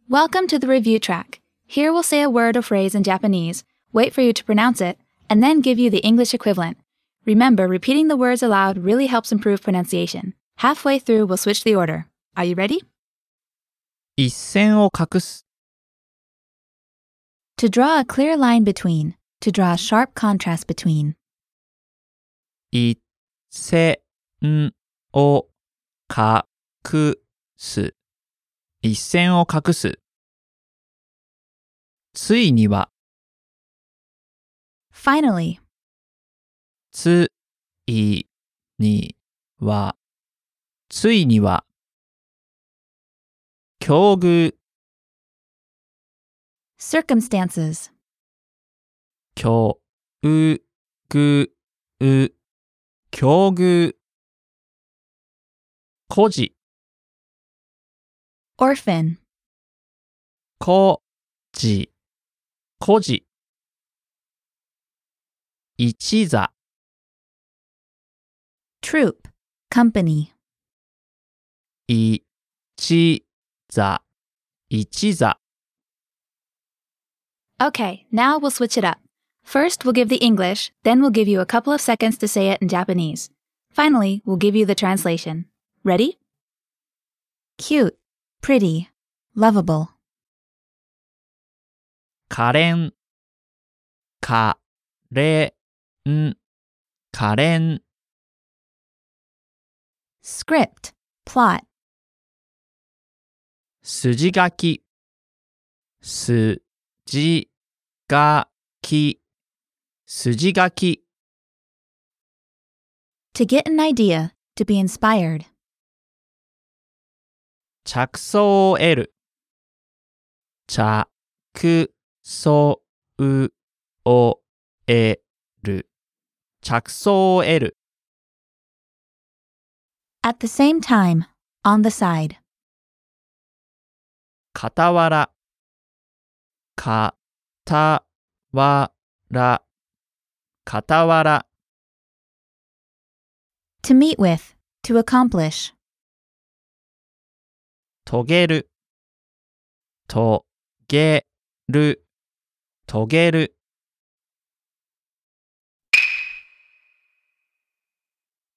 Welcome to the review track. Here we'll say a word or phrase in Japanese, wait for you to pronounce it, and then give you the English equivalent. Remember, repeating the words aloud really helps improve pronunciation. Halfway through, we'll switch the order. Are you ready? 一線を画す To draw a clear line between. To draw a sharp contrast between. 一線を画す一線を画すついには Finally. ついにはついには境遇 Circumstances. 境遇境遇孤児 Orphan. 孤児孤児一座 Troop. Company. 一座一座 Okay, now we'll switch it up. First, we'll give the English, then we'll give you a couple of seconds to say it in Japanese. Finally, we'll give you the translation. Ready? Cute, pretty, lovable. 可憐可憐可憐 Script, plot. 筋書き筋書き筋書き To get an idea, to be inspired. 着想を得る着想を得る着想を得る At the same time, on the side. 傍ら傍ら傍ら To meet with, to accomplish. 遂げる遂げる遂げる